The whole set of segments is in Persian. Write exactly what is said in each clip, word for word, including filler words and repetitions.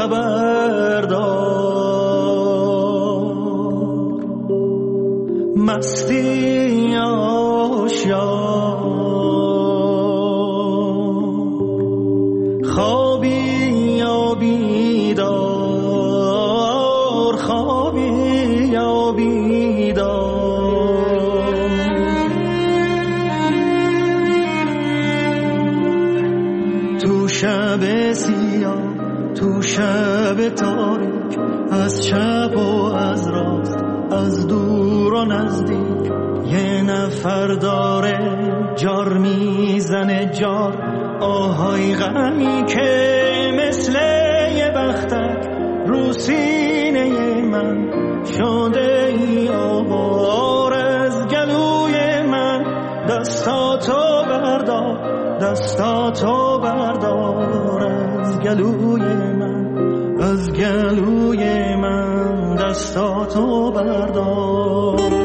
خبردار مستی آشیار خوابی یا بیدار خوابی یا بیدار تو شب سیاه تو شب تاریک از چپ و از راست از دور و نزدیک یه نفر داره جار میزنه جار آهای غمی که مثل یه بختک رو سینه من شده ای آوار از گلوی من دستاتو بردار دستاتو بردار از گلوی من از گلوی من دستاتو بردار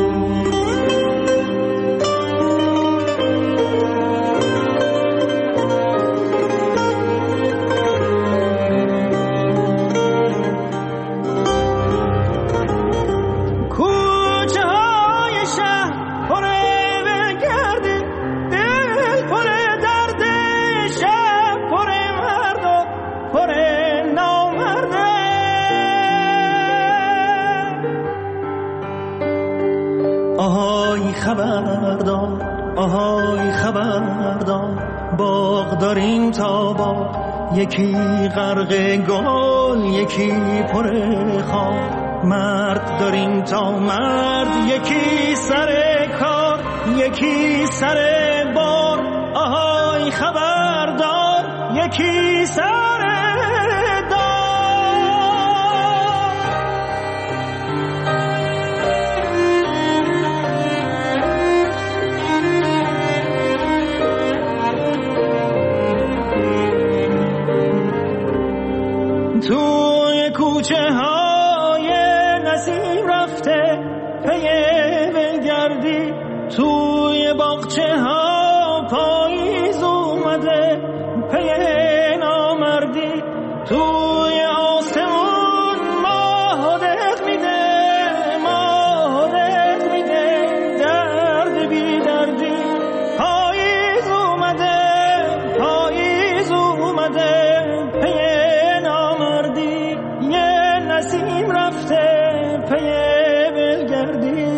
خبردار آهای خبردار باغ داریم تا باغ یکی غرق گل یکی پر خار مرد داریم تا مرد یکی سر کار یکی سر بار آهای خبردار یکی سر توی کوچه های نسیم رفته پی بلگردی توی باغچه ها پاییز اومده پی نامردی توی آسمون ماه دق میده ماه دق میده درد بی دردی پاییز اومده پاییز اومده نسیم رفته پی بلگردی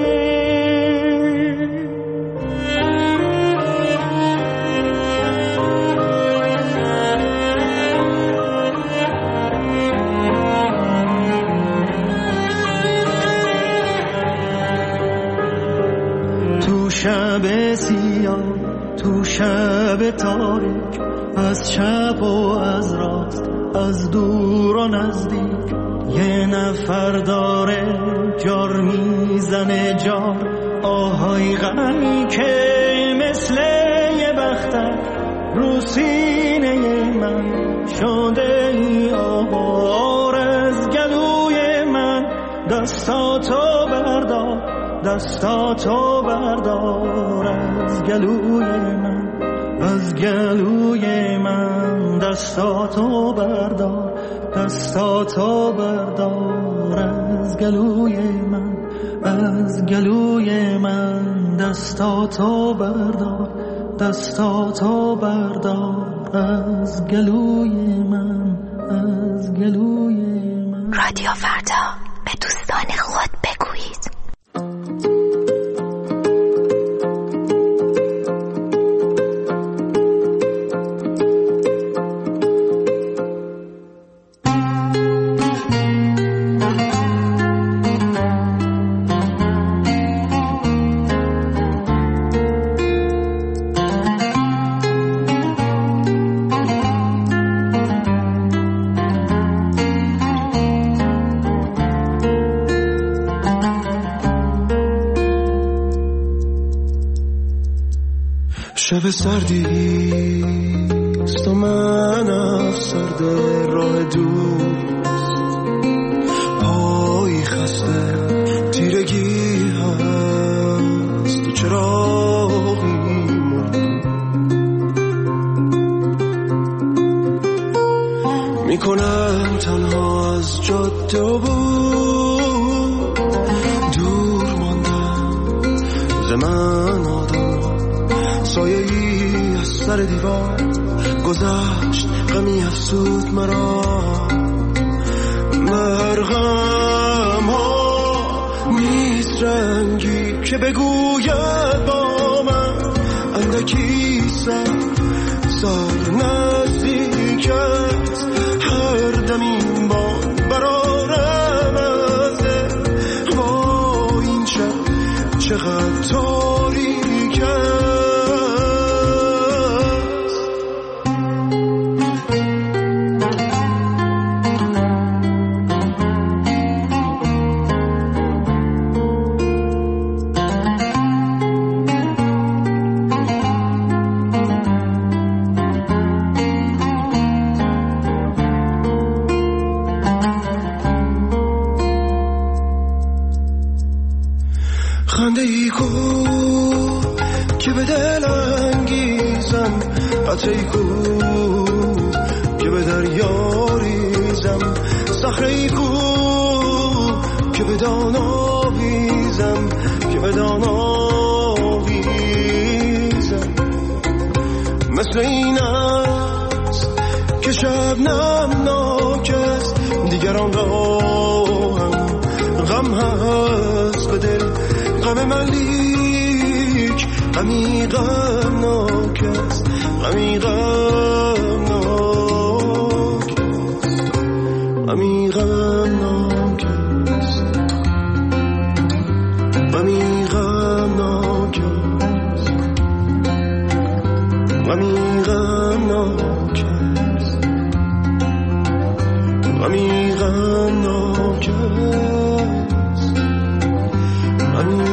تو شب سیاه تو شب تاریک از چپ و از راست از دور و نزدیک یه نفر داره جار میزنه جار آهای غمی که مثل یه بختک رو سینه من شده ای آوار از گلوی من دستاتو بردار دستاتو بردار از گلوی من از گلوی من دستاتو بردار دستاتو بردار از گلوی من از گلوی من دستاتو بردار دستاتو بردار از گلوی من از گلوی من. رادیو فردا به دوستان خود بگویید. شب سردیست و من افسرده راه دوست پایی خسته تیرگی هست و چراغی مرد میکنم تنها جاده بود دور ماندم ز من آدم سایه ای از سر دیوار گذشت غمی افسود مرا مرغم ها نیست رنگی که بگوید با من اندکی سر سر نزدیک است هر دم این باد برارم ازه با این شب چقدر تاریک است خنده ای کو که به دل انگیزم قطعی کو که به دریا ریزم صخره ای کو که به دان آویزم که به دان آویزم مثل این است که شبنم ناک است دیگران را هم غم هست به دل غم ملیک غمی غم ناک است غمی غم ناک است غمی غم ناک است غمی غم ناک است غمی غم ناک است غمی غم ناک است غمی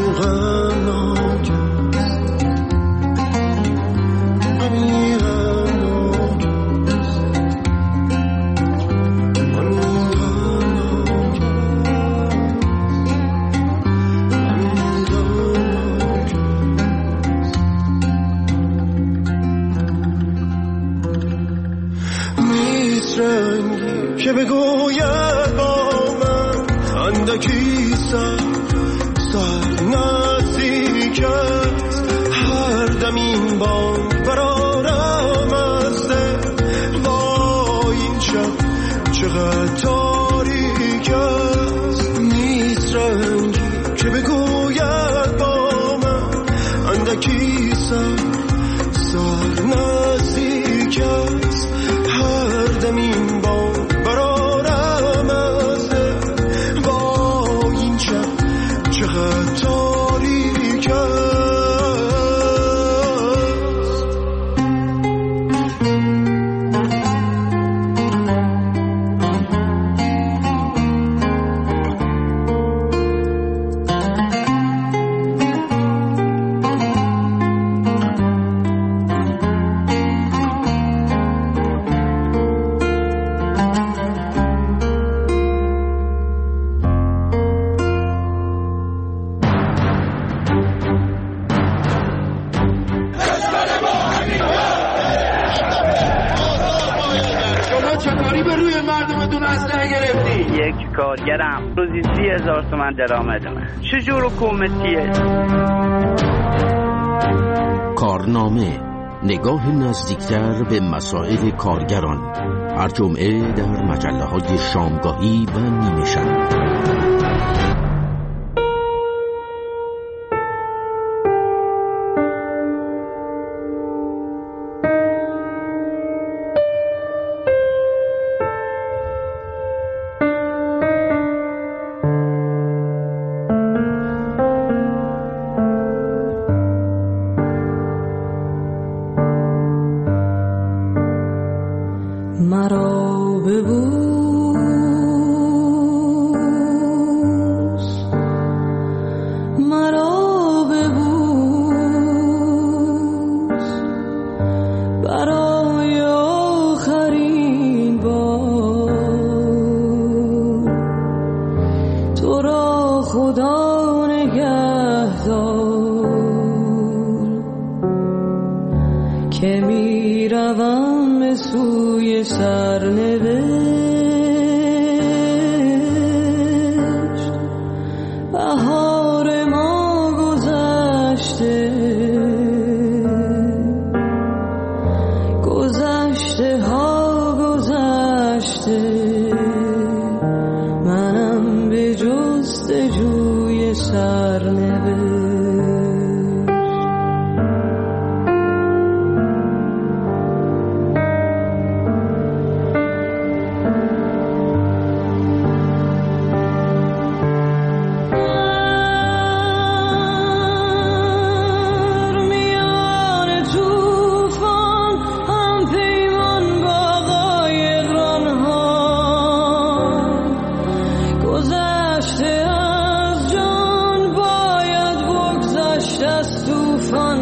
که بگوید با من اندکی سر سر نزدیک است هر دم این باد برارم از دل با این شب چقدر تاریک است نیست رنگی که بگوید با من اندکی سر سر نزدیک است هر دم این باد برارم از دل با این شب چقدر تاریک است کارگرم روزی سی هزار تومن درآمد من چجور حکومتیه؟ کارنامه نگاه نزدیکتر به مسائل کارگران هر جمعه در مجله های شامگاهی و نیمه شب. مرا ببوس مرا ببوس برای آخرین بار تو را خدا نگهدار که می روم به سوی سرنوشت توفان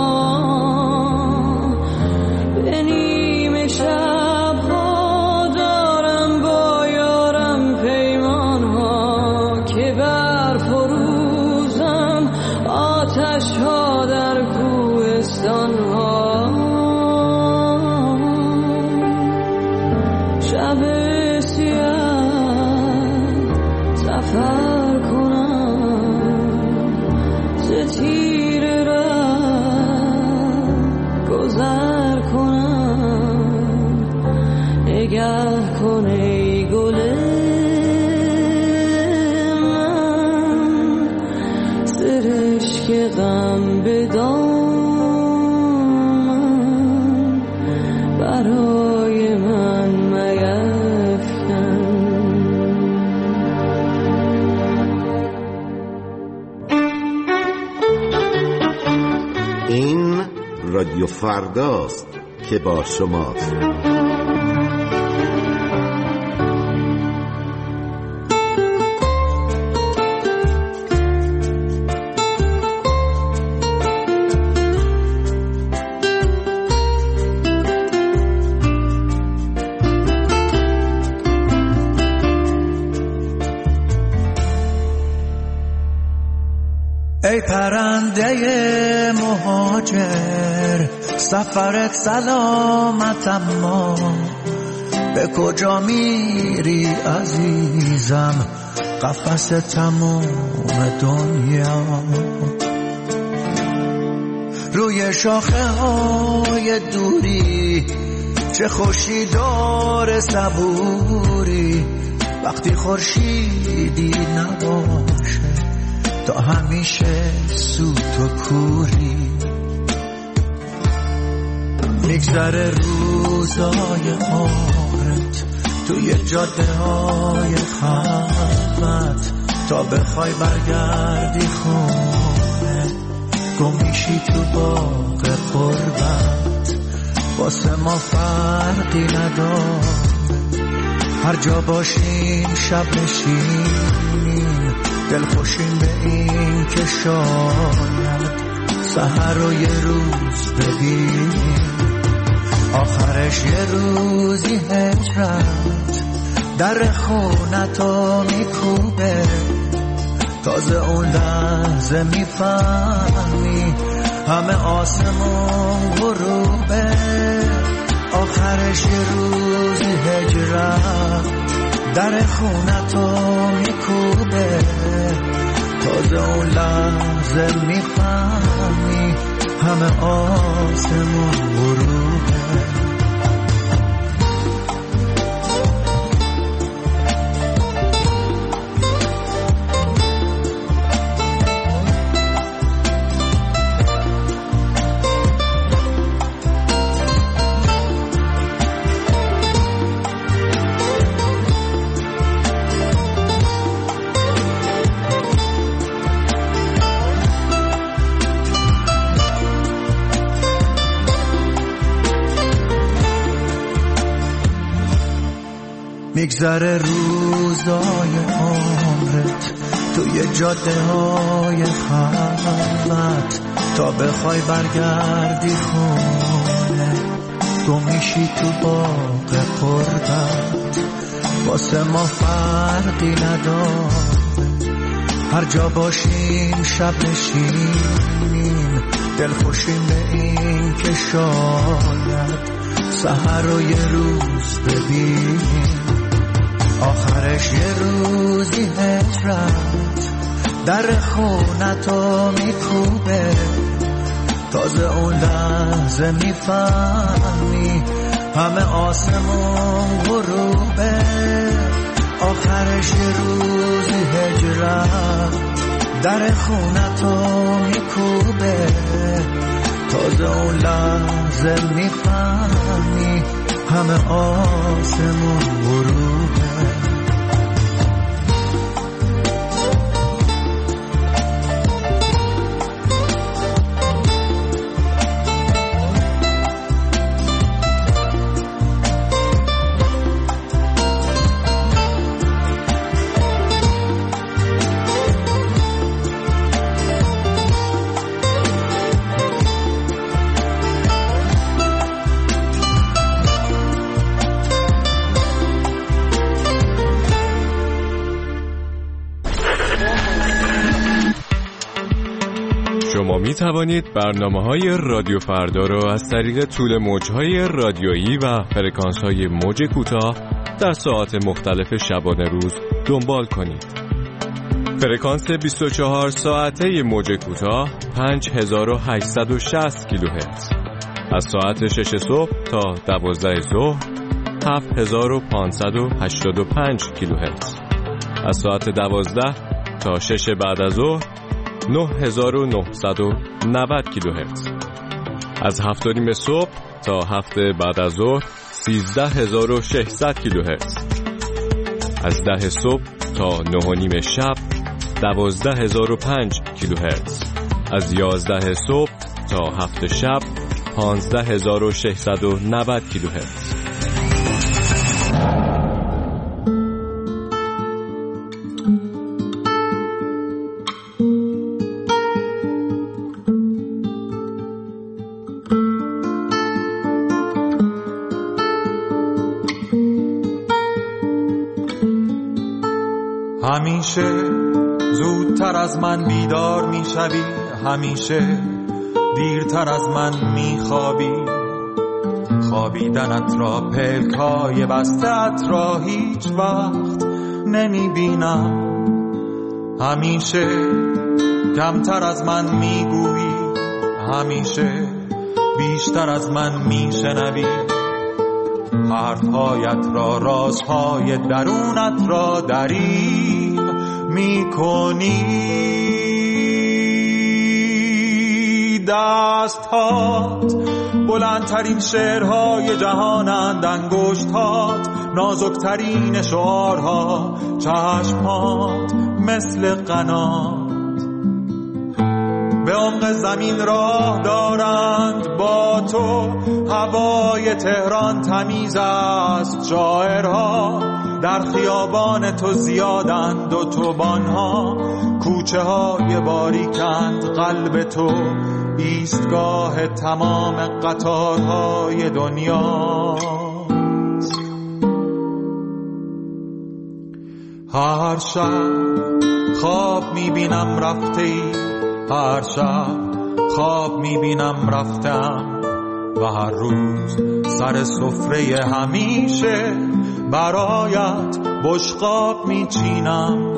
ها، به نیمه شب ها دارم با یارم پیمان ها که بر فروزم آتش ها در کوهستان ها. شب سیاه سفر کنم ز تیر ره گذر کنم، نگه کن ای گل من سرشک غم به دامن برای من میفکن. این رادیو فرداست که با شماست. ای پرنده مهاجر سفرت سلامت، اما به کجا میری عزیزم؟ قفس تموم دنیا روی شاخه های دوری، چه خوشی داره صبوری وقتی خورشیدی نباشه تا همیشه سوت و کوری. میگذره روزای عمرت توی جاده های خلوت، تا بخوای برگردی خونه گم میشی تو باغ قربت. واسه ما فرقی نداره هر جا باشیم شب نشینیم، دل خوشیم به این که شاید سحر رو یه روز ببینیم. آخرش یه روزی هجرت در خونتو میکوبه، تازه اون لحظه میفهمی همه آسمون غروبه. آخرش یه روزی هجرت در خونتو میکوبه، تازه اون لحظه میفهمی همه آسمون غروبه. میگذره روزای عمرت توی جاده های خلوت، تا بخوای برگردی خونه گم میشی تو باغ قربت. واسه ما فرقی نداره هر جا باشیم شب نشینیم، دل خوشیم به این که شاید سحر رو یه روز ببینیم. آخرش یه روزی هجرت در خونتو میکوبه، تازه اون لحظه میفهمی همه آسمون غروبه. آخرش یه روزی هجرت در خونتو میکوبه، تازه اون لحظه میفهمی همه آسمون غروبه. می توانید برنامه‌های رادیو فردا را از طریق طول موج‌های رادیویی و فرکانس‌های موج کوتاه در ساعات مختلف شبانه روز دنبال کنید. فرکانس بیست و چهار ساعته موج کوتاه پنج هزار و هشتصد و شصت کیلوهرتز، از ساعت شش صبح تا دوازده ظهر هفت هزار و پانصد و هشتاد و پنج کیلوهرتز، از ساعت دوازده تا شش بعد از ظهر نه هزار و نهصد و نود کیلوهرتز، از هفت و نیم صبح تا هفت بعد از ظهر سیزده هزار و ششصد کیلوهرتز، از ده صبح تا نه و نیم شب دوازده هزار و پنج کیلوهرتز، از یازده صبح تا هفت شب پانزده هزار و ششصد و نود کیلوهرتز. همیشه زودتر از من بیدار میشوی، همیشه دیرتر از من میخوابی، خوابیدنت را پلکای بستت را هیچ وقت نمیبینم، همیشه کمتر از من میگویی، همیشه بیشتر از من میشنوی، حرفهایت را رازهای درونت را دریغ میکنی، دستهات بلندترین شعرهای جهانند، انگشتات نازکترین شعارها، چشمات مثل قنات به عمق زمین راه دارند، با تو هوای تهران تمیز است، شاعرها در خیابان تو زیادند، و توبانها کوچه های باریکند، قلب تو ایستگاه تمام قطارهای دنیا. هر شب خواب میبینم رفته ای، هر شب خواب میبینم رفتم، و هر روز سر سفره همیشه برایت بشقاب میچینم.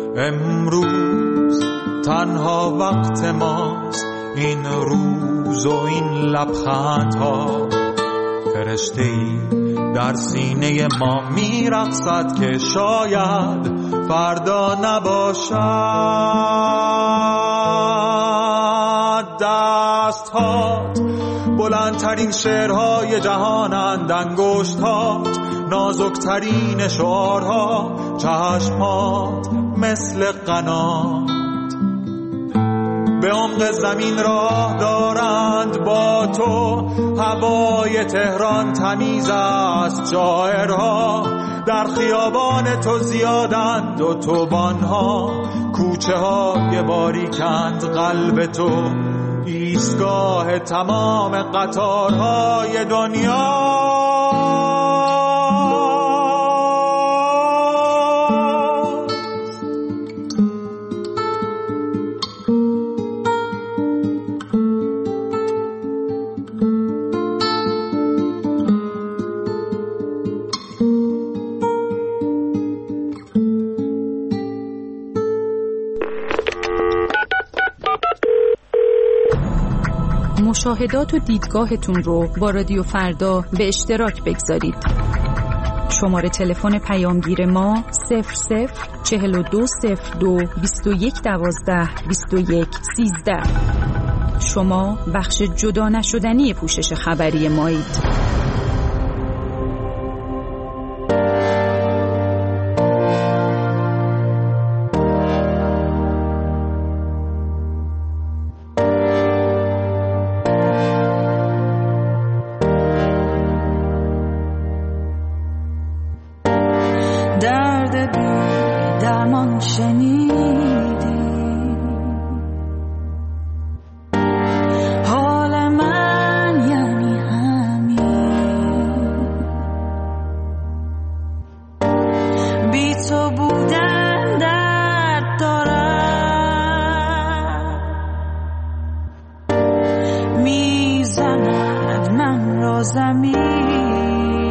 امروز تنها وقت ماست، این روز و این لبخندها، فرشته‌ای در سینه ما میرقصد که شاید فردا نباشد. دستهات بلندترین شعرهای جهانند، انگشتات نازکترین شعارها، چشمات مثل قنات به عمق زمین راه دارند، با تو هوای تهران تمیز است، شاعرها در خیابان تو زیادند، و توبانها کوچه های باریکند، قلب تو ایستگاه تمام قطارهای دنیا. مشاهدات و دیدگاهتون رو با رادیو فردا به اشتراک بگذارید. شماره تلفن پیامگیر ما صفر صفر چهل و دو صفر دو بیست و یک دوازده بیست و یک سیزده. شما بخش جدا نشدنی پوشش خبری مایید. حال من یعنی همین را زمین.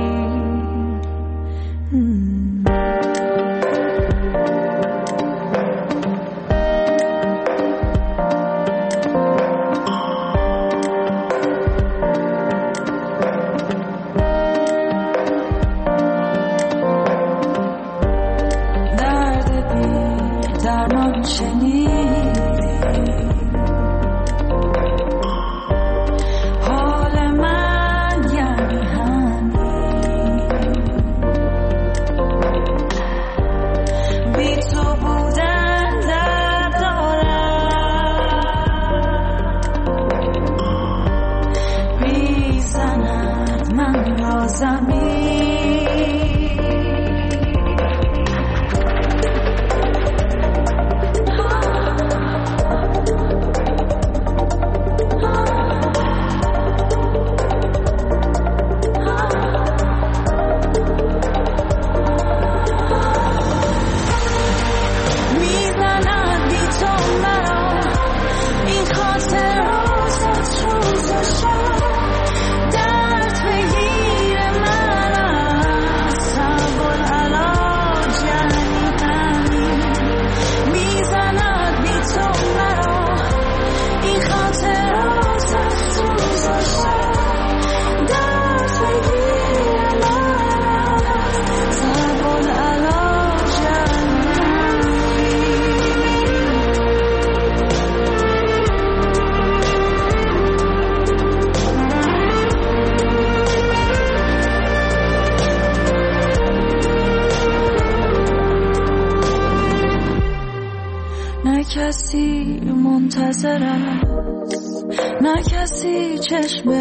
کسی منتظر است، نه کسی چشم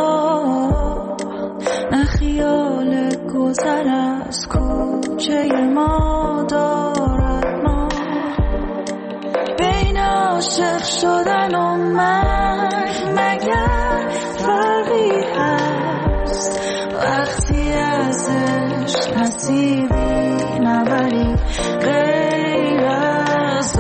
را، نه خیال گذر از کوچه ما دارد ما. بین عاشق شدن و مرگ مگر فرقی هست؟ وقتی از عشق نصیبی نبری غیر از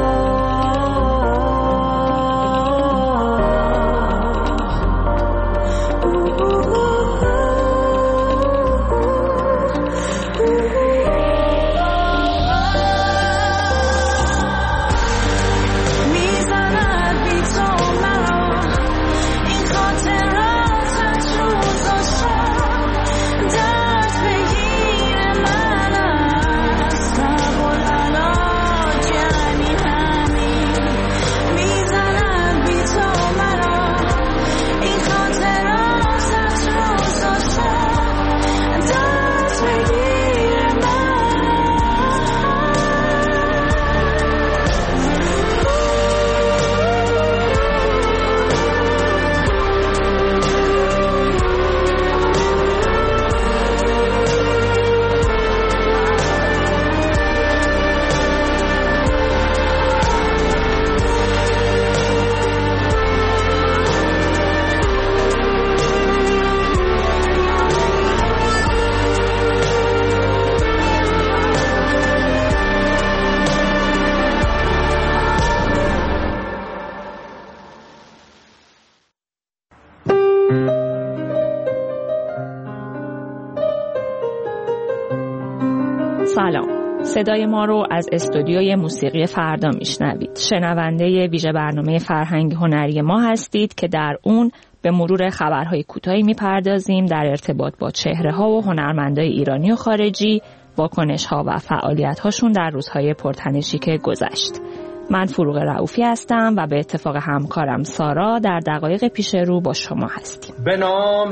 سلام، صدای ما رو از استودیوی موسیقی فردا میشنوید. شنونده ویژه برنامه فرهنگ هنری ما هستید که در اون به مرور خبرهای کوتاهی میپردازیم در ارتباط با چهره‌ها و هنرمندای ایرانی و خارجی، واکنش‌ها و فعالیت‌هاشون در روزهای پرتنشی که گذشت. من فروغ رؤوفی هستم و به اتفاق همکارم سارا در دقایق پیش رو با شما هستیم. به نام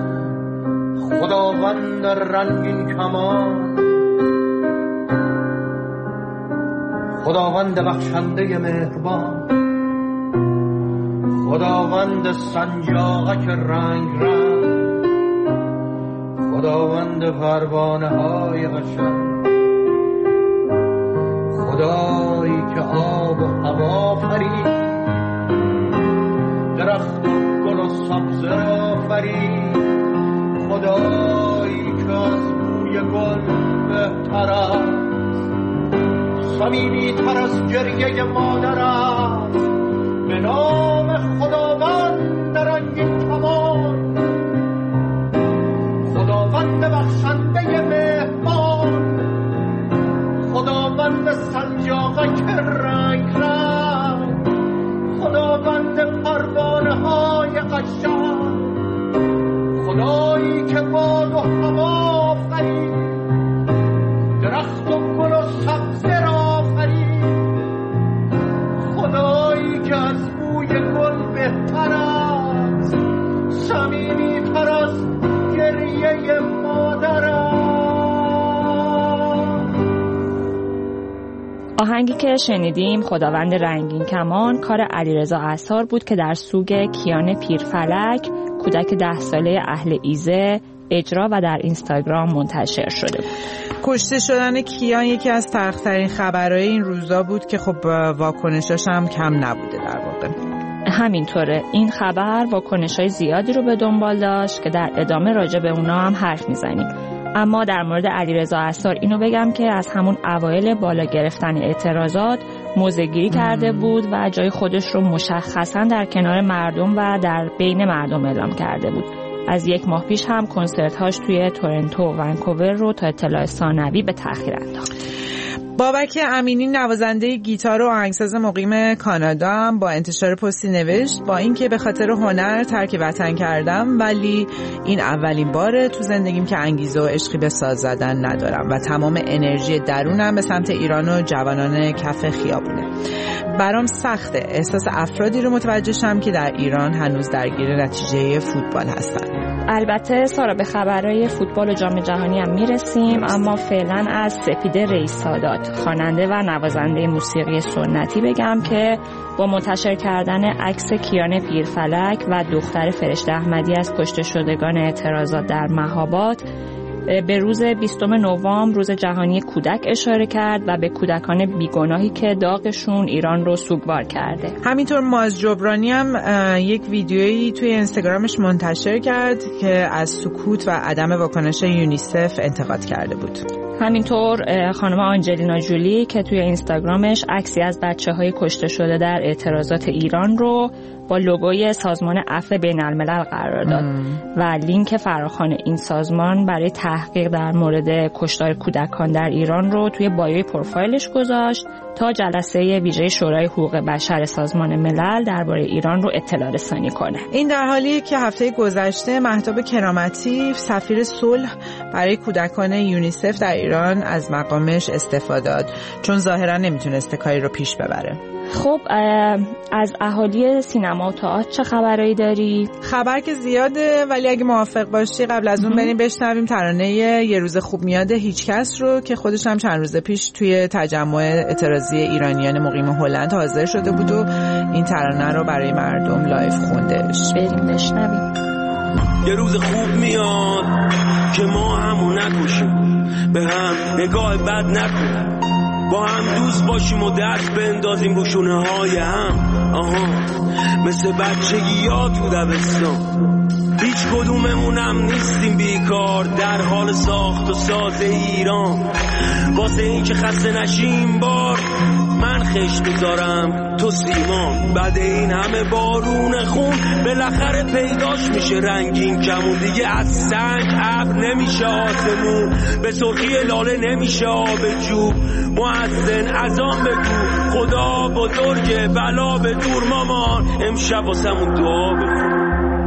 خداوند رنگین کمان، خداوند بخشنده مهربان، خداوند سنجاقک رنگ رنگ، خداوند پروانه های قشنگ، خدایی که آب و هوا فرید، درخت و گل و سبزه را فرید، خدایی که از بوی گل بهتر است، صمیمی تر از گریه مادر است. به نام خداوند رنگین کمان، گریه مادرم. آهنگی که شنیدیم خداوند رنگین کمان کار علیرضا عصار بود که در سوگ کیان پیرفلک کودک ده ساله اهل ایزه اجرا و در اینستاگرام منتشر شده بود. کشته شدن کیان یکی از تلخ‌ترین خبرهای این روزا بود که خب واکنشاش هم کم نبوده در واقع. همینطوره، این خبر واکنش‌های زیادی رو به دنبال داشت که در ادامه راجع به اونا هم حرف میزنیم. اما در مورد علیرضا عصار اینو بگم که از همون اوایل بالا گرفتن اعتراضات موضع‌گیری کرده بود و جای خودش رو مشخصاً در کنار مردم و در بین مردم اعلام کرده بود. از یک ماه پیش هم کنسرت‌هاش توی تورنتو و ونکوور رو تا اطلاع ثانوی به تأخیر انداخت. بابک امینی نوازنده گیتار و آهنگساز مقیم کانادا هم با انتشار پستی نوشت با اینکه به خاطر هنر ترک وطن کردم ولی این اولین باره تو زندگیم که انگیزه و عشقی به ساز زدن ندارم و تمام انرژی درونم به سمت ایران و جوانان کف خیابونه. برام سخته احساس افرادی رو متوجه شم که در ایران هنوز درگیر نتیجه فوتبال هستن. البته سارا به خبرهای فوتبال و جام جهانی هم میرسیم، اما فعلا از سپیده رئیس سادات خواننده و نوازنده موسیقی سنتی بگم که با منتشر کردن عکس کیان پیرفلک و دختر فرشته احمدی از کشته شدگان اعتراضات در مهاباد به روز بیستم نوامبر روز جهانی کودک اشاره کرد و به کودکان بیگناهی که داغشون ایران رو سوگوار کرده. همینطور ماز جبرانی هم یک ویدیویی توی اینستاگرامش منتشر کرد که از سکوت و عدم واکنش یونیسف انتقاد کرده بود. همینطور خانم آنجلینا جولی که توی اینستاگرامش عکسی از بچه‌های کشته شده در اعتراضات ایران رو با لوگوی سازمان عفو بین‌الملل قرار داد ام. و لینک فراخوان این سازمان برای تحقیق در مورد کشتار کودکان در ایران رو توی بایوی پروفایلش گذاشت تا جلسه ویژه شورای حقوق بشر سازمان ملل درباره ایران رو اطلاع رسانی کنه. این در حالیه که هفته گذشته مهتاب کرامتی سفیر صلح برای کودکان یونیسف در ایران از مقامش استعفا داد چون ظاهرا نمیتونسته کاری رو پیش ببره. خب از اهالی سینما و تئاتر چه خبرایی داری؟ خبر که زیاده ولی اگه موافق باشی قبل از اون بریم بشنویم ترانه یه روز خوب میاد هیچ کس رو که خودش هم چند روز پیش توی تجمع اعتراضی ایرانیان مقیم هلند حاضر شده بود و این ترانه رو برای مردم لایو خوندش. بریم بشنویم. یه روز خوب میاد که ما همون نکشیم، به هم نگاه بد نکنیم، با هم دوست باشیم و دست بندازیم رو شونه های هم. آها مثل بچگی ها تو دبستان هیچ کدوممونم نیستیم بیکار در حال ساخت و ساز ایران. واسه این که خسته نشیم بار من خش بذارم تو سیمان. بعد این همه بارون خون بالاخره پیداش میشه رنگین کمون. دیگه از سنگ ابر نمیشه آسمون، به سرخی لاله نمیشه آب جوب. مؤذن اذان بگو خدا بزرگه بلا به دور مامان. امشب واسمون دعا بخون.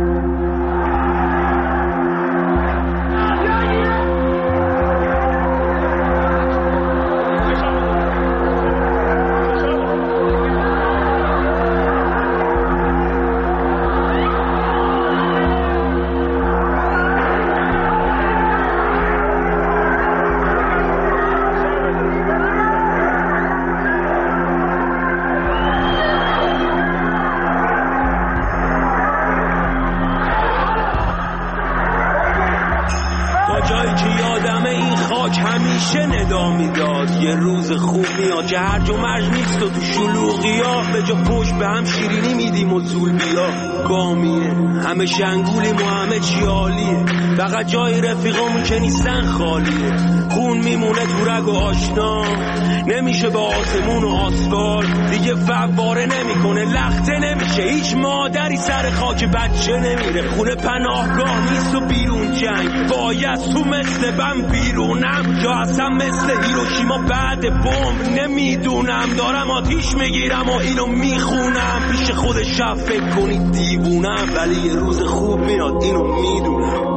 یه روز خوب میاد که هرج و مرج نیست و تو شلوغی ها به جا پشت به هم شیرینی میدیم و زول بیا گامیه. همه شنگولیم و همه چی عالیه، فقط جای رفیقامون که نیستن خالیه. خون میمونه تو رگ و آشنا، نمیشه به آسمون و آسفالت دیگه فواره نمیکنه، لخته نمیشه. هیچ مادری سر خاک بچه نمیره. خونه پناهگاه نیست و بیرون جنگ، باید تو مثل بم بیرونم یا اصلا مثل هیروشیما بعد بمب. نمیدونم دارم آتیش میگیرم و اینو میخونم، پیش خود شب فکر کنید دیوونم، ولی یه روز خوب میاد اینو میدونم.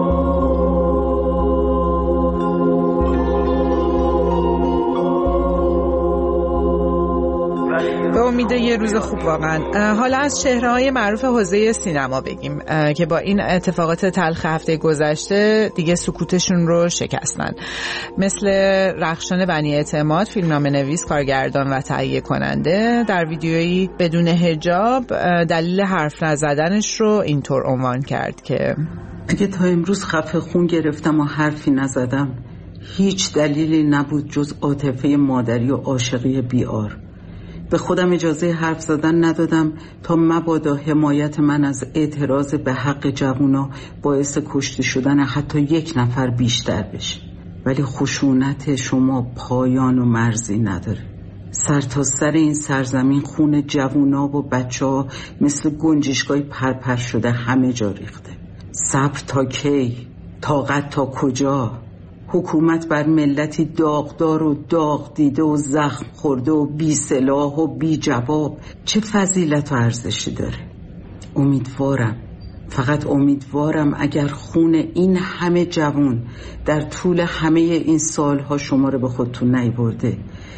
به امید یه روز خوب واقعا. حالا از چهره‌های معروف حوزه سینما بگیم که با این اتفاقات تلخ هفته گذشته دیگه سکوتشون رو شکستن، مثل رخشان بنی اعتماد، فیلمنامه‌نویس، کارگردان و تهیه کننده، در ویدیویی بدون حجاب دلیل حرف نزدنش رو اینطور عنوان کرد که اگه تا امروز خفه خون گرفتم و حرفی نزدم، هیچ دلیلی نبود جز عاطفه مادری و عاشقی بیار. به خودم اجازه حرف زدن ندادم تا مبادا حمایت من از اعتراض به حق جوونا باعث کشته شدن حتی یک نفر بیشتر بشه. ولی خشونت شما پایان و مرزی نداره. سر تا سر این سرزمین خون جوونا و بچه ها مثل گنجشگاه پرپر شده همه جا ریخته. صبر تا کی؟ طاقت تا کجا؟ حکومت بر ملتی داغدار و داغ دیده و زخم خورده و بی سلاح و بی جواب چه فضیلت و ارزشی داره؟ امیدوارم، فقط امیدوارم اگر خون این همه جوان در طول همه این سالها شما رو به خودتون نیاورده،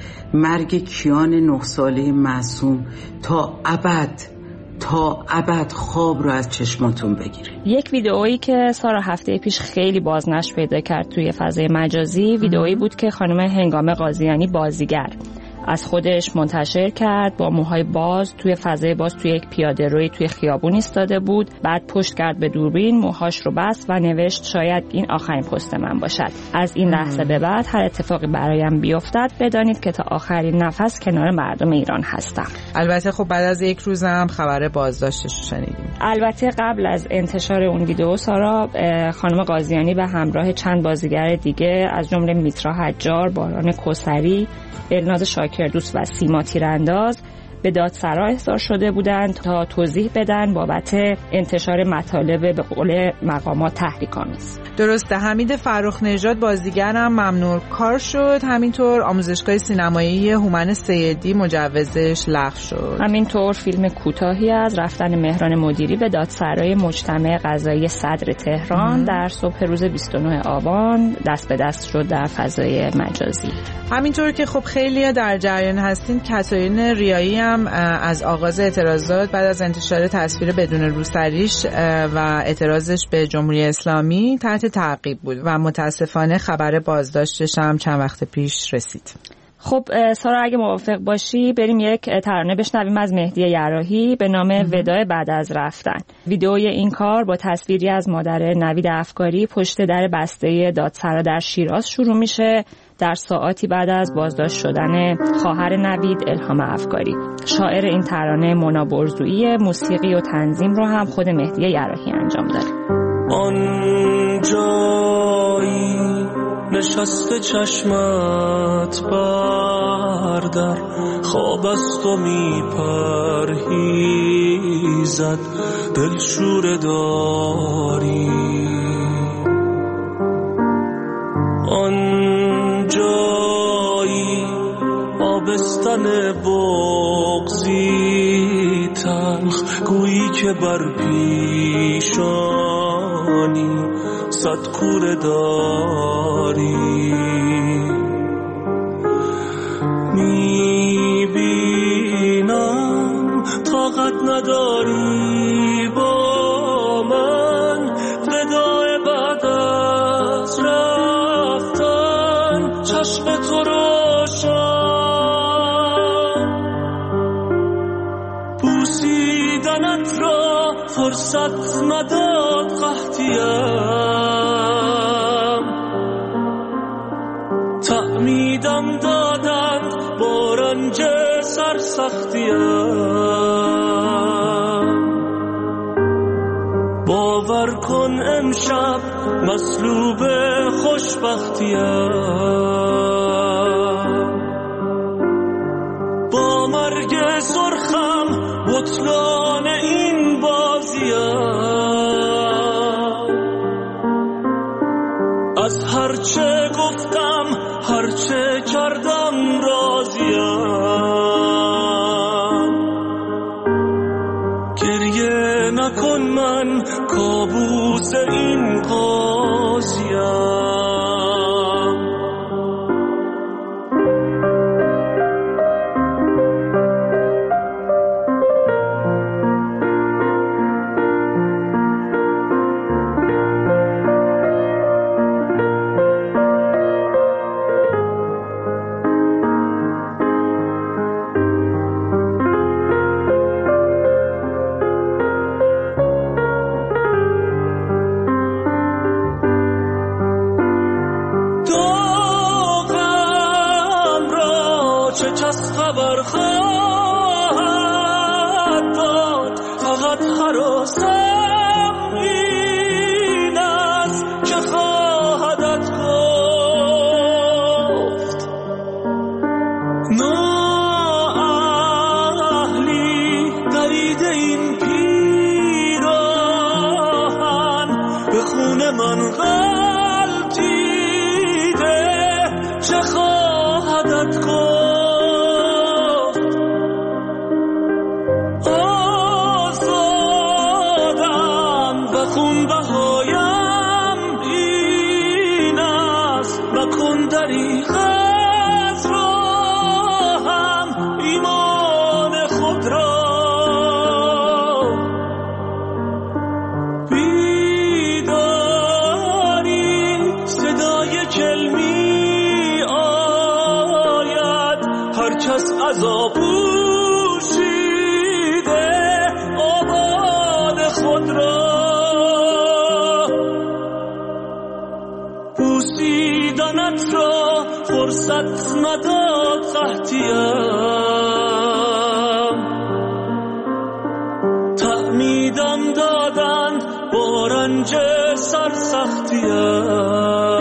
مرگ کیان نه ساله معصوم تا ابد تا ابد خواب رو از چشماتون بگیره. یک ویدئویی که سارا هفته پیش خیلی بازنشر پیدا کرد توی فضای مجازی، ویدئویی بود که خانم هنگامه قاضیانی بازیگر از خودش منتشر کرد، با موهای باز توی فضای باز توی یک پیاده‌روی توی خیابون ایستاده بود، بعد پشت کرد به دوربین، موهاش رو بست و نوشت شاید این آخرین پست من باشد. از این لحظه به بعد هر اتفاقی برایم بیفتد بدانید که تا آخرین نفس کنار مردم ایران هستم. البته خب بعد از یک روز هم خبر بازداشتش شنیدیم. البته قبل از انتشار اون ویدیو سارا، خانم قاضیانی به همراه چند بازیگر دیگه از جمله میترا حجار، باران کوثری، الناز شاکردوست و سیما تیرانداز به دادسرا احضار شده بودند تا توضیح بدن بابت انتشار مطالب به قول مقامات تحریک‌آمیز. درسته. حمید فرخ نژاد بازیگرم ممنوع کار شد، همینطور آموزشگاه سینمایی هومن سیدی مجوزش لغو شد. همینطور فیلم کوتاهی از رفتن مهران مدیری به دادسرای مجتمع قضایی صدر تهران مم. در صبح روز بیست و نه آبان دست به دست شد در فضای مجازی. همینطور که خب خیلی در جریان هستین، کاترین ریایی هم از آغاز اعتراضات بعد از انتشار تصویر بدون روسریش و اعتراضش به جمهوری اسلامی تحت تعقیب بود و متاسفانه خبر بازداشتش هم چند وقت پیش رسید. خب سارا اگه موافق باشی بریم یک ترانه بشنویم از مهدی یراحی به نام وداع بعد از رفتن. ویدئوی این کار با تصویری از مادر نوید افکاری پشت در بسته دادسرا در شیراز شروع میشه در ساعاتی بعد از بازداشت شدن خواهر نوید الهام افکاری. شاعر این ترانه مونا برزویی، موسیقی و تنظیم رو هم خود مهدی یراحی انجام داده. آن جایی نشسته چشمت بردر، خواب است و میپرهیزد دلشوره داری. آن جایی آبستن بغضی تلخ گویی که بر پیشانی صد کوره داری. میبینم طاقت نداری با من، وداع بعد از رفتن چشم تو روشن، بوسیدنت را فرصت نداد قحطیم، تعمیدم دادند با رنج سرسختیم. باور کن امشب مصلوب خوشبختیم، با مرگ سرخم بطلان این بازیم. از هرچه گفتم هرچه کردم راضیم. گریه نکن من کابوس این قاضیم. خبر خواهد داد. فقط هراسم این است که خواهدت گفت. نااهلی درید این پیراهن به خون من غلطیده، چه خواهدت گفت. آزادم و خون بهایم این است، نکن دریغ از راهم ایمان خود را. بیداری صدای کلمی آید، هر کس عذاب پوشیده آباد خود را. بوسیدنت را فرصت نداد قحطیم، تعمیدم دادند با رنج سرسختیم.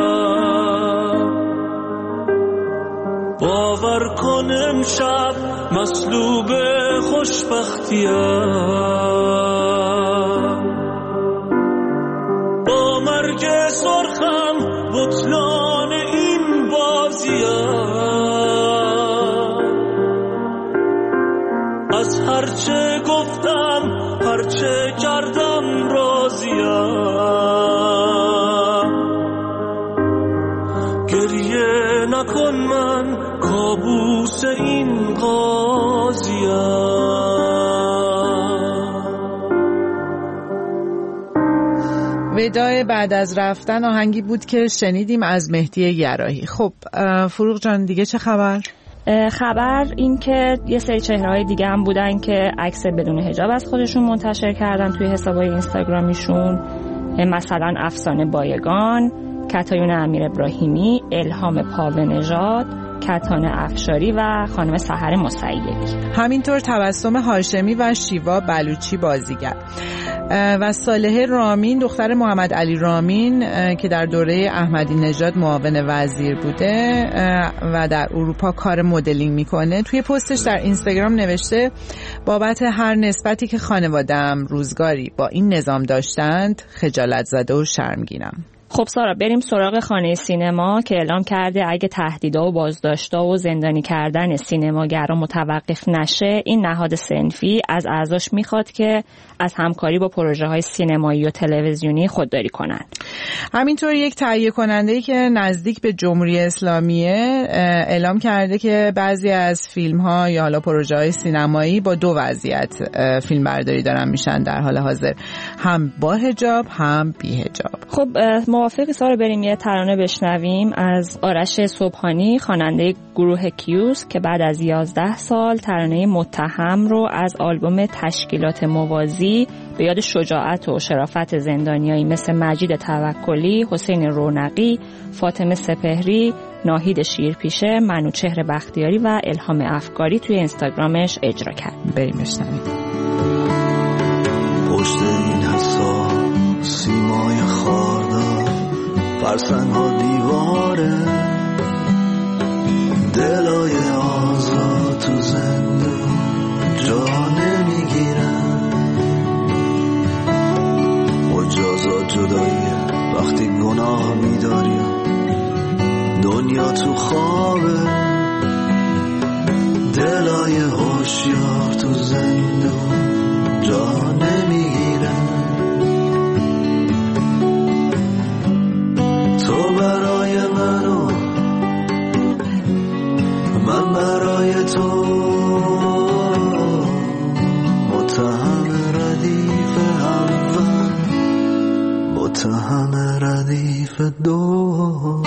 باور کن امشب مصلوب خوشبختیم، با مرگ سرخم بطلان این بازیم. از هرچه گفتم هرچه کردم راضیم. گریه نکن من کابوس این قاضیم. وداع بعد از رفتن آهنگی بود که شنیدیم از مهدی گراهی. خب فروغ جان دیگه چه خبر؟ خبر این که یه سری چهره‌های دیگه هم بودن که عکس بدون حجاب از خودشون منتشر کردن توی حسابای اینستاگرامیشون، مثلا افسانه بایگان، کتایون امیر ابراهیمی، الهام پاوه نژاد، کتان افشاری و خانم سحر مسیبی. همینطور تبسم هاشمی و شیوا بلوچی بازیگر و صالحه رامین دختر محمد علی رامین که در دوره احمدی نژاد معاون وزیر بوده و در اروپا کار مدلینگ میکنه، توی پستش در اینستاگرام نوشته بابت هر نسبتی که خانواده‌ام روزگاری با این نظام داشتند خجالت زده و شرمگینم. خب سارا بریم سراغ خانه سینما که اعلام کرده اگه تهدیدها و بازداشت‌ها و زندانی کردن سینماگران متوقف نشه، این نهاد صنفی از اعضاش میخواد که از همکاری با پروژه‌های سینمایی و تلویزیونی خودداری کنند. همینطور یک تهیه کننده‌ای که نزدیک به جمهوری اسلامیه اعلام کرده که بعضی از فیلم‌ها یا حالا پروژه‌های سینمایی با دو وضعیت فیلمبرداری دارن میشن در حال حاضر، هم با حجاب هم بی حجاب. خب موافقی سارا بریم یه ترانه بشنویم از آرش صبحانی خواننده گروه کیوس که بعد از یازده سال ترانه متهم رو از آلبوم تشکیلات موازی به یاد شجاعت و شرافت زندانیایی مثل مجید توکلی، حسین رونقی، فاطمه سپهری، ناهید شیرپیشه، منوچهر بختیاری و الهام افکاری توی اینستاگرامش اجرا کرد. بریم بشنویم. پشت این حسا سیمای خاردار، فرسنگ ها دیواره، دلای آزاد تو زندون جا نمیگیرن. مجازات جداییه وقتی گناه میداری، دنیا تو خوابه، دلای هوشیار تو زندون جا نمیگیرن. تو برای منو من برای تو، متهم ردیف اول متهم ردیف دو.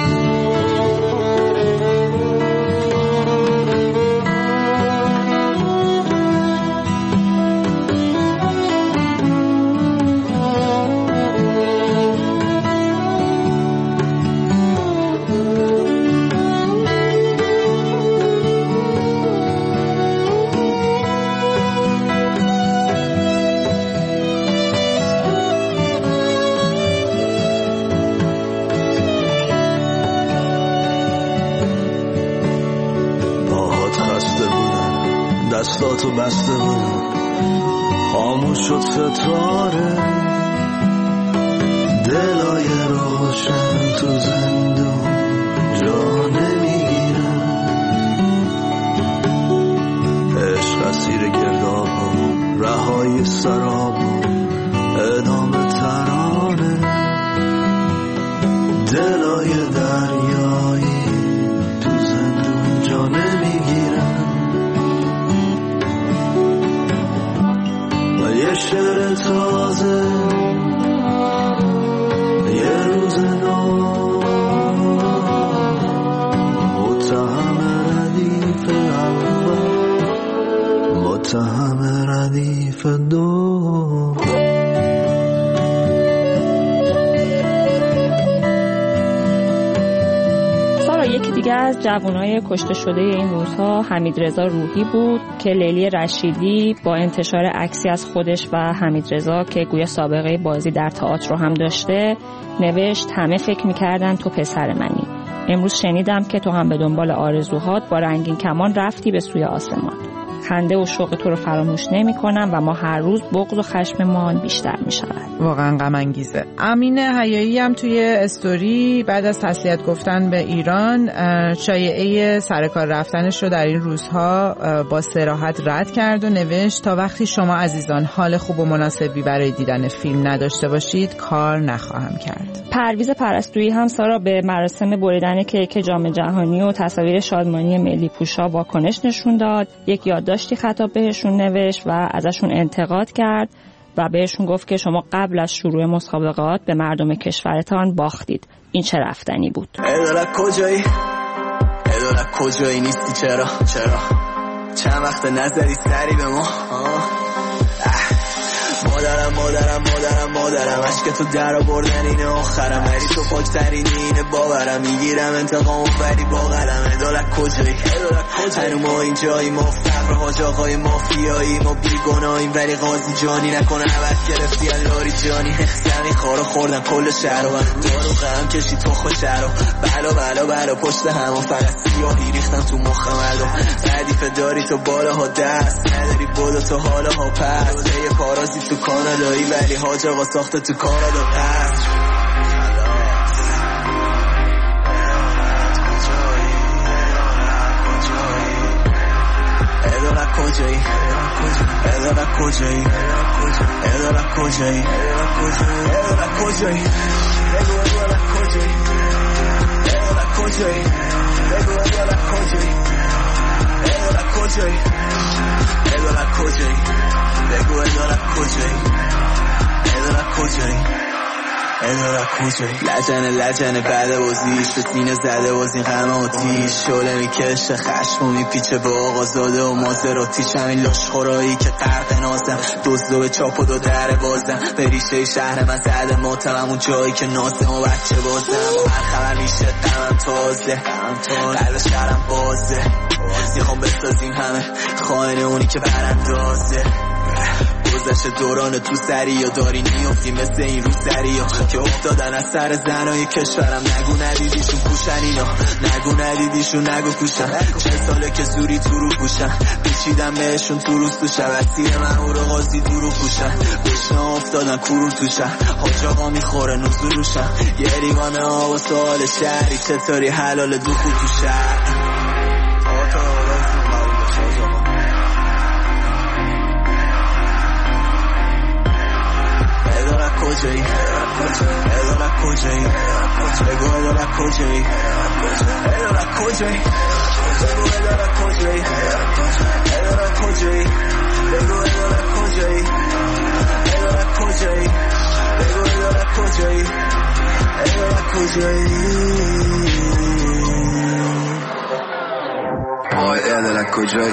چشاتو بسته بود خاموش شد ستاره دلای روشن تو زندون جا نمیگیرن عشق اسیر گرداب و رهای سراب ادامه ترانه دلای دریایی تو زندون جا نمیگیرن و یه شعر تازه یه روز نو متهم ردیف اول متهم ردیف دو یکی دیگه از جوانای کشته شده این روزها حمیدرضا روحی بود که لیلی رشیدی با انتشار عکسی از خودش و حمیدرضا که گویا سابقه بازی در تئاتر رو هم داشته نوشت همه فکر می‌کردن تو پسر منی. امروز شنیدم که تو هم به دنبال آرزوهات با رنگین کمان رفتی به سوی آسمان. خنده و شوق تو رو فراموش نمی‌کنم و ما هر روز بغض و خشممان بیشتر می‌شود. واقعا غم انگیزه. امین حیایی هم توی استوری بعد از تسلیت گفتن به ایران شایعه سر کار رفتنش رو در این روزها با صراحت رد کرد و نوشت تا وقتی شما عزیزان حال خوب و مناسبی برای دیدن فیلم نداشته باشید کار نخواهم کرد. پرویز پرستویی هم سارا به مراسم بریدن کیک جام جهانی و تصاویر شادمانی ملی پوشا واکنش نشون داد. یک یادداشتی خطاب بهشون نوشت و ازشون انتقاد کرد و بهشون گفت که شما قبل از شروع مسابقات به مردم کشورتان باختید. این چه رفتنی بود؟ ادالت کجایی؟ ادالت کجایی نیستی چرا؟ چرا؟ چند وقت نظری سری به ما؟ مادرم مادرم مادرم مادرم عشق تو در آوردن اینه آخرم ولی تو پاکترین اینه باورم میگیرم انتقام ولی با قلم ادالت کجایی؟ هنو ما اینجایی ما فقر حاج آقای مافیایی ما بیگناهیم ولی قاضی جانی نکنه عوض گرفتی الاری جانی زمین خارو خوردن کل شهر و دارو غم کشی تو خوش رو بلا بلا بلا پشت همون فقط سیاهی ریختن تو مخ مردم ردیف داری تو بالاها دست نداری بودو تو حالاها پس یه پارازی تو کانادایی ولی حاج آقا ساخته تو کانادا قصر ادالت کجایی ادالت کجایی ادالت کجایی ادالت کجایی بگو ادالت کجایی ادالت کجایی بگو ادالت کجایی ادالت کجایی ادالت کجایی بگو ادالت کجایی ادالت کجایی ادالت کجایی لجنه لجنه بعد بازیش به سینه زده باز این غم آتیش شعله میکشه خشم و میپیچه به آقازاده و مازراتیش همین لاشخورایی که غرق نازم دزدو به چاپ و دو در بازم به ریشه شهر من زده ماتم اون جایی که نازم و بچه بازم و هر خبر میشه قمم تازه قلب شهرم بازه میخوام بسازیم همه خواهن اونی که براندازه گذشت دوران تو سری یا داری نیفتی مثل این رو سری یا که افتادن از سر زنای کشورم نگو ندیدیشون پوشن اینا نگو ندیدیشون نگو پوشن چه ساله که زوری تو رو پوشن پیچیدم بهشون تو روز تو شب اسیر مهور و غازی تو رو پوشن بشنا افتادن کرور تو شهر حاج آقا میخوره نوزو روشن یه ریوان آب و سوال شهری چطوری حلال دو خود تو شهر کجایی ادالت کجایی بگو ادالت کجایی ادالت کجایی بگو ادالت کجایی ادالت کجایی بگو ادالت کجایی ادالت کجایی بگو ادالت کجایی ادالت کجایی آی ادالت کجایی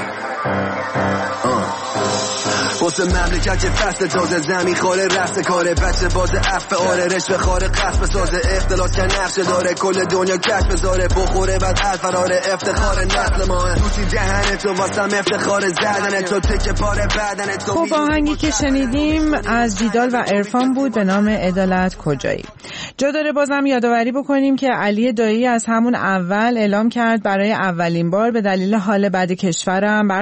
واسه مملکت که فصل تازه زمین خاله رفت کاره بچه باز افت آره رشوه خاره قصب سازه اختلاس که نقشه داره کل دنیا کش بذاره بخوره بعد الفراره افتخار نسل ماه دوستی دهنه تو واسم افتخار زدنه تو تک پاره بدنه تو خوب آهنگی که شنیدیم از جیدال و عرفان بود به نام ادالت کجایی. جا داره بازم یادآوری بکنیم که علی دایی از همون اول اعلام کرد برای اولین بار به دلیل حال بد کشورم برخلاف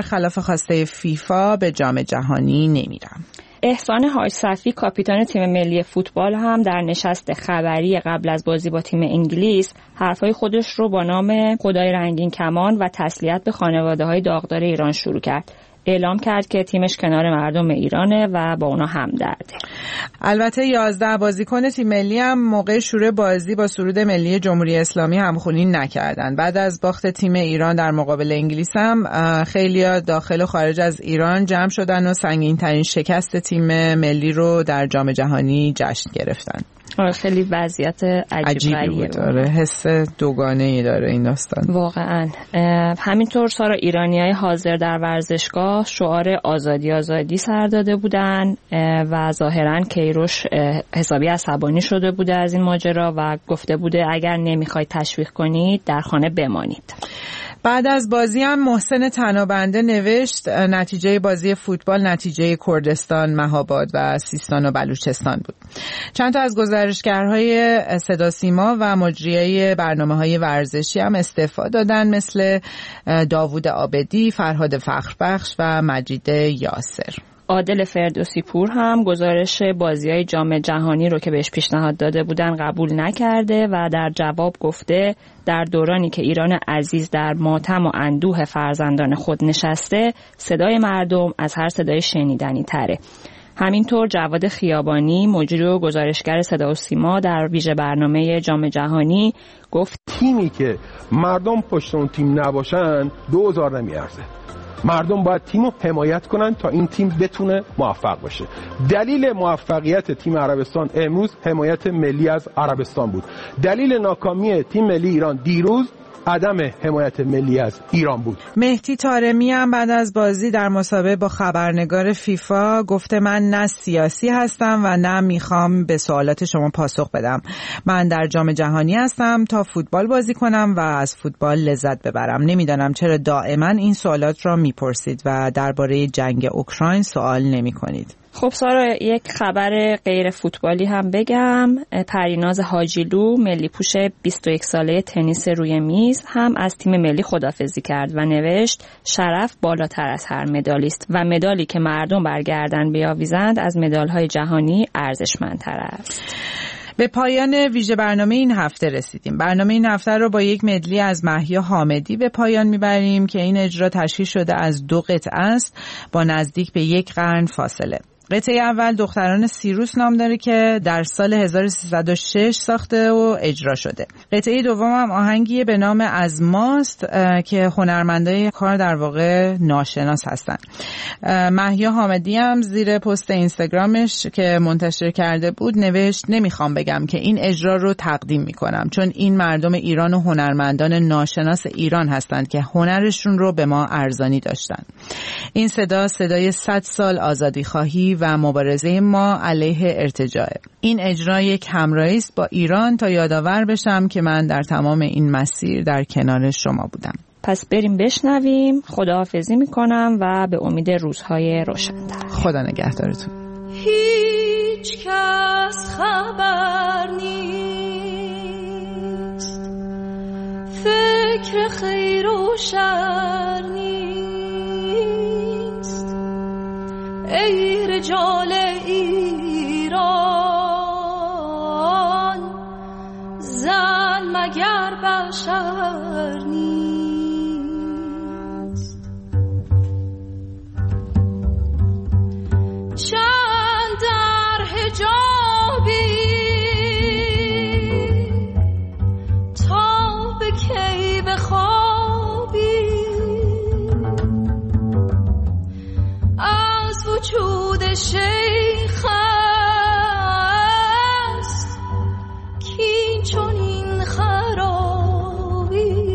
خلاف خواسته فیفا به جام جهانی نمیرم. احسان حاج صفی کاپیتان تیم ملی فوتبال هم در نشست خبری قبل از بازی با تیم انگلیس حرفای خودش رو با نام خدای رنگین کمان و تسلیت به خانواده‌های داغدار ایران شروع کرد. اعلام کرد که تیمش کنار مردم ایرانه و با اونا همدرده. البته یازده بازیکن تیم ملی هم موقع شروع بازی با سرود ملی جمهوری اسلامی همخوانی نکردن. بعد از باخت تیم ایران در مقابل انگلیس هم خیلی‌ها داخل و خارج از ایران جمع شدن و سنگین‌ترین شکست تیم ملی رو در جام جهانی جشن گرفتن. آره خیلی وضعیت عجیبی بود. آره حس دوگانه‌ای داره این داستان. واقعا. همینطور سارا ایرانیای حاضر در ورزشگاه شعار آزادی آزادی سر داده بودن و ظاهرا کیروش حسابی عصبانی شده بوده از این ماجرا و گفته بوده اگر نمیخواید تشویق کنید در خانه بمانید. بعد از بازی هم محسن تنابنده نوشت نتیجه بازی فوتبال نتیجه کردستان، مهاباد و سیستان و بلوچستان بود. چند تا از گزارشگرهای صدا سیما و مجریای برنامه‌های ورزشی هم استعفا دادن مثل داوود عابدی، فرهاد فخربخش و مجید یاسر. عادل فردوسی پور هم گزارش بازی‌های جام جهانی رو که بهش پیشنهاد داده بودن قبول نکرده و در جواب گفته در دورانی که ایران عزیز در ماتم و اندوه فرزندان خود نشسته صدای مردم از هر صدای شنیدنی تره. همینطور جواد خیابانی مجری و گزارشگر صدا و سیما در ویژه برنامه جام جهانی گفت تیمی که مردم پشت اون تیم نباشن دوزار نمیارزه. مردم باید تیم رو حمایت کنن تا این تیم بتونه موفق باشه. دلیل موفقیت تیم عربستان امروز حمایت ملی از عربستان بود. دلیل ناکامی تیم ملی ایران دیروز عدم حمایت ملی از ایران بود. مهدی طارمی هم بعد از بازی در مسابقه با خبرنگار فیفا گفته من نه سیاسی هستم و نه میخوام به سوالات شما پاسخ بدم. من در جام جهانی هستم تا فوتبال بازی کنم و از فوتبال لذت ببرم. نمیدانم چرا دائما این سوالات را میپرسید و درباره جنگ اوکراین سوال نمیکنید. خب سارا یک خبر غیر فوتبالی هم بگم. پریناز حاجیلو ملی پوش بیست و یک ساله تنیس روی میز هم از تیم ملی خداحافظی کرد و نوشت شرف بالاتر از هر مدالی است و مدالی که مردم بر گردن بیاویزند از مدال‌های جهانی ارزشمندتر است. به پایان ویژه برنامه این هفته رسیدیم. برنامه این هفته رو با یک مدلی از مهیا حامدی به پایان میبریم که این اجرا تشکیل شده از دو قطعه است با نزدیک به یک قرن فاصله. قطعه اول دختران سیروس نام داره که در سال هزار و سیصد و شش ساخته و اجرا شده. قطعه دوم هم آهنگیه به نام از ماست که هنرمندای کار در واقع ناشناس هستن. مهیا حامدی هم زیر پست اینستاگرامش که منتشر کرده بود نوشت نمیخوام بگم که این اجرا رو تقدیم میکنم چون این مردم ایران و هنرمندان ناشناس ایران هستند که هنرشون رو به ما ارزانی داشتن. این صدا صدای صد سال آزادی خواهی و مبارزه ما علیه ارتجاع. این اجرا یک همراهی است با ایران تا یادآور بشم که من در تمام این مسیر در کنار شما بودم. پس بریم بشنویم. خداحافظی میکنم و به امید روزهای روشن‌تر. خدا نگهدارتون. هیچ کس خبر نیست، فکر خیر و شر نیست. ای رجال ایران، زن مگر بشر نیست. چند در حجابی تا به کی بخوابی، از وجود شیخ است کین چون این خرابی.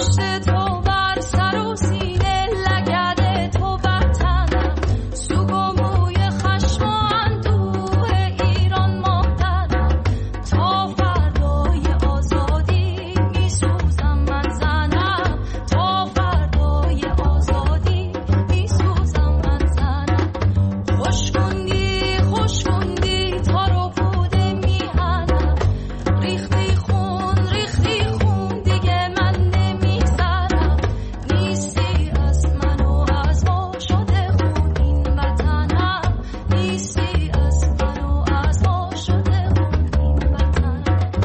پشت تو بر سر و سینه لگد تو وطنم سوگ و موی خشم و اندوه ایران مادرم تا فردای آزادی میسوزم من زنم تا فردای آزادی میسوزم من زنم خوش کندی خوش کندی تا رو بوده میهنم ریختی خون ریختی خون دیگه من نمیذارم نیستی از من و از ما شده خون این وطنم نیستی از من و از ما شده خون این وطنم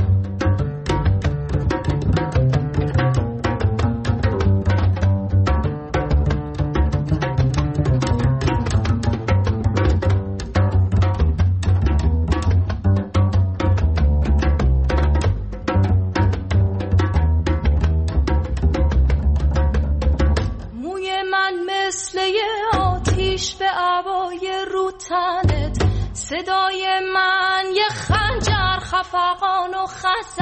موی من مثل یه آتیش به عبای رو تنت صدای من یه خنجر خفقان و خس